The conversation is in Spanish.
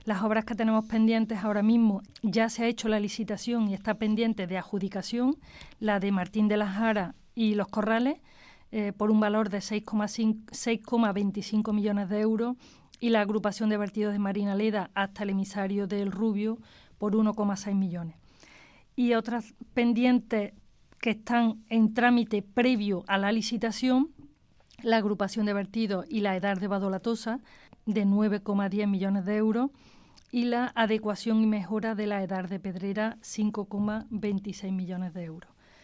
Las obras que tenemos pendientes ahora mismo, ya se ha hecho la licitación y está pendiente de adjudicación, la de Martín de la Jara y Los Corrales, por un valor de 6,25 millones de euros, y la agrupación de vertidos de Marinaleda hasta el emisario del Rubio por 1,6 millones. Y otras pendientes que están en trámite previo a la licitación, la agrupación de vertidos y la Edar de Badolatosa, de 9,10 millones de euros, y la adecuación y mejora de la Edar de Pedrera, 5,26 millones de euros.